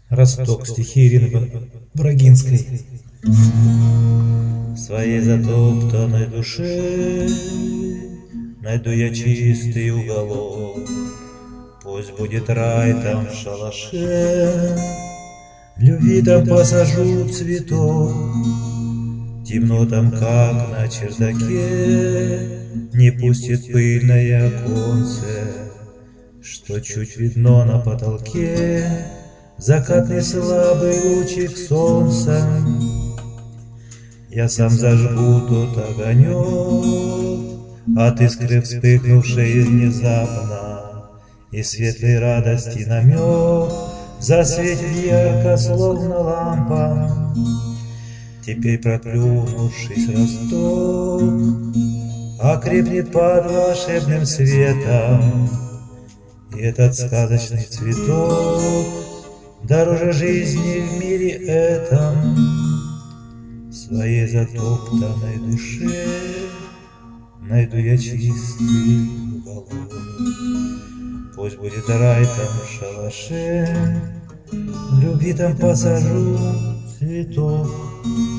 Росток, стихи Ирины Брагинской. В своей затоптанной душе найду я чистый уголок. Пусть будет рай там в шалаше, любви там посажу цветок. Темно там, как на чердаке, не пустит пыльное оконце, что чуть видно на потолке закатный слабый лучик солнца. Я сам зажгу тот огонек от искры вспыхнувшей внезапно, и светлой радости намек засветит ярко, словно лампа. Теперь, проклюнувшись, росток окрепнет под волшебным светом, и этот сказочный цветок дороже жизни в мире этом. В своей затоптанной душе найду я чистый уголок. Пусть будет рай там в шалаше, любви там посажу цветок.